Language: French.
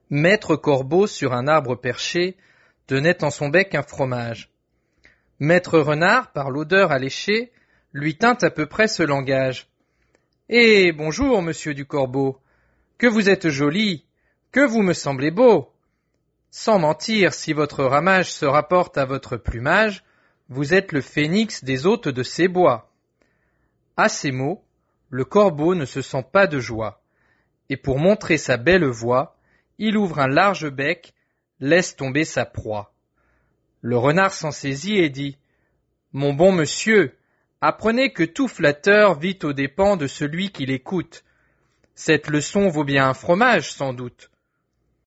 Maître Corbeau, sur un arbre perché, tenait en son bec un fromage. Maître Renard, par l'odeur alléchée, lui tint à peu près ce langage. « Eh, bonjour, monsieur du Corbeau, que vous êtes joli, que vous me semblez beau. Sans mentir, si votre ramage se rapporte à votre plumage, vous êtes le phénix des hôtes de ces bois. » À ces mots, le corbeau ne se sent pas de joie, et pour montrer sa belle voix, il ouvre un large bec, laisse tomber sa proie. Le renard s'en saisit et dit « Mon bon monsieur, apprenez que tout flatteur vit aux dépens de celui qui l'écoute. Cette leçon vaut bien un fromage, sans doute.